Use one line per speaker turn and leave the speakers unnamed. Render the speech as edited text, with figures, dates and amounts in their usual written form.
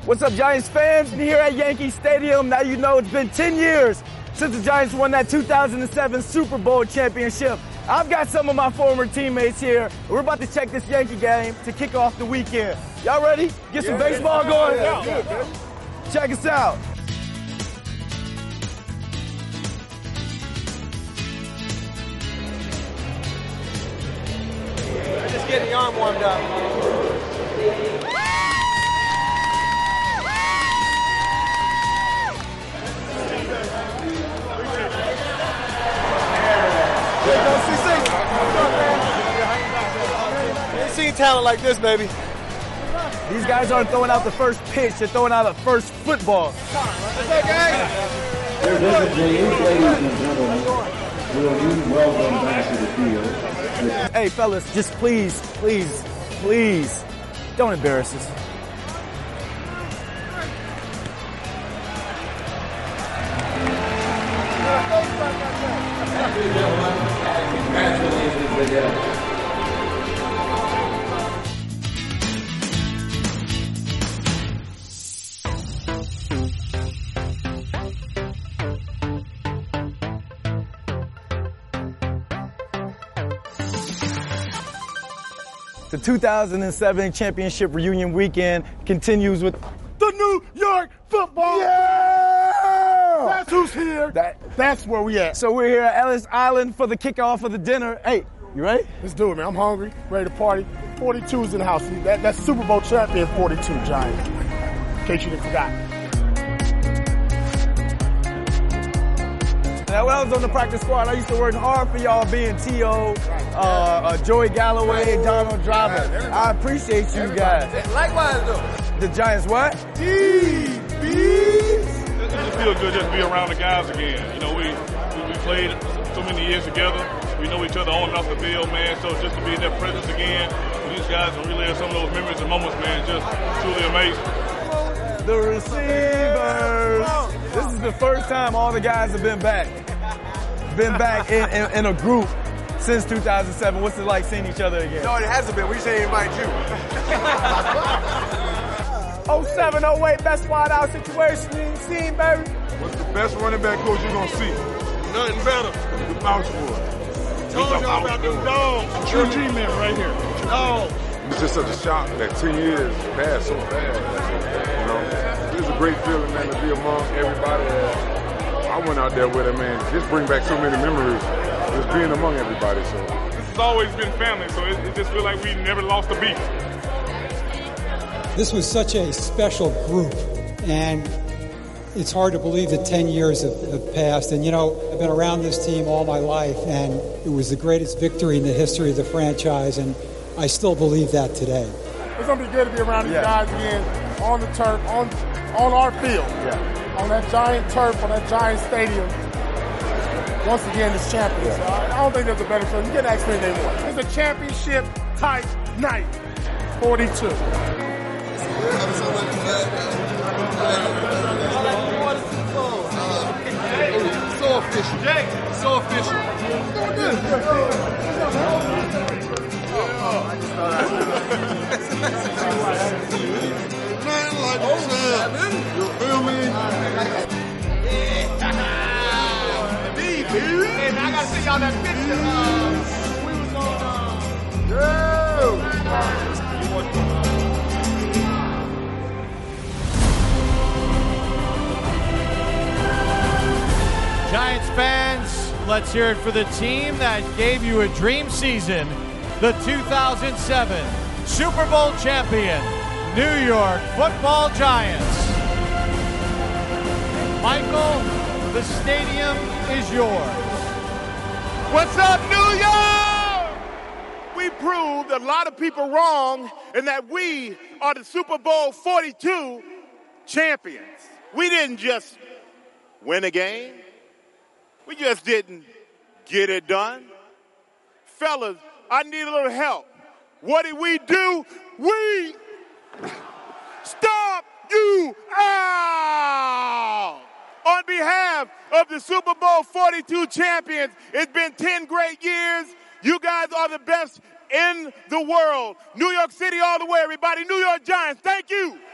What's up, Giants fans? Here at Yankee Stadium. Now you know it's been 10 years since the Giants won that 2007 Super Bowl championship. I've got some of my former teammates here. We're about to check this Yankee game to kick off the weekend. Y'all ready? Get some baseball going? Yeah. Check us out.
Just getting the arm warmed up. Ain't seen talent like this, baby.
These guys aren't throwing out the first pitch, they're throwing out the first football.
What's up, gang?
There's a change, ladies and gentlemen. Will you welcome back to the field?
Hey, fellas, just please, please, please, don't embarrass us.
Congratulations again.
The 2007 championship reunion weekend continues with the New York Football.
Yeah! That's who's here. That's where we at.
So we're here at Ellis Island for the kickoff of the dinner. Hey, you ready?
Let's do it, man. I'm hungry, ready to party. 42's in the house. That's Super Bowl champion 42, Giants. In case you didn't forgot.
Now, when I was on the practice squad, I used to work hard for y'all, being T.O., Joey Galloway, Donald Driver. I appreciate you guys.
Likewise, though.
The Giants what?
DBs.
It just feels good just to be around the guys again. You know, we played so many years together. We know each other on and off the field, man. So just to be in their presence again with these guys and relive some of those memories and moments, man, just truly amazing.
The receivers. This is the first time all the guys have been back. In a group since 2007. What's it like seeing each other again?
No, it hasn't been. We just ain't invite you.
07, 08, best wide out situation you ain't seen, baby.
What's the best running back coach you're going to see? Nothing better. The Mouse Boy.
Told y'all about them dogs. True G-men right here. Dogs.
It's just such a shock that 10 years passed so fast. You know, it's a great feeling, man, to be among everybody. I went out there with him, man. Just bring back so many memories. Just being among everybody. So this has always been family. So it just feels like we never lost a beat.
This was such a special group, and it's hard to believe that 10 years have passed. And, you know, I've been around this team all my life, and it was the greatest victory in the history of the franchise, and I still believe that today.
It's going to be good to be around these guys again on the turf, on our field, on that giant turf, on that giant stadium. Once again, it's champions. So I don't think there's a better feeling. You get to ask me anything more. It's a championship-type night, 42.
So official. Jake, so official.
Nothing like yourself. You feel me?
Hey, man, I gotta see y'all that picture. We was on,
Giants fans, let's hear it for the team that gave you a dream season. The 2007 Super Bowl champion, New York Football Giants. Michael, the stadium is yours.
What's up, New York? We proved a lot of people wrong in that we are the Super Bowl 42 champions. We didn't just win a game. We just didn't get it done. Fellas, I need a little help. What did we do? We stomped you out! On behalf of the Super Bowl 42 champions, it's been 10 great years. You guys are the best in the world. New York City all the way, everybody. New York Giants, thank you.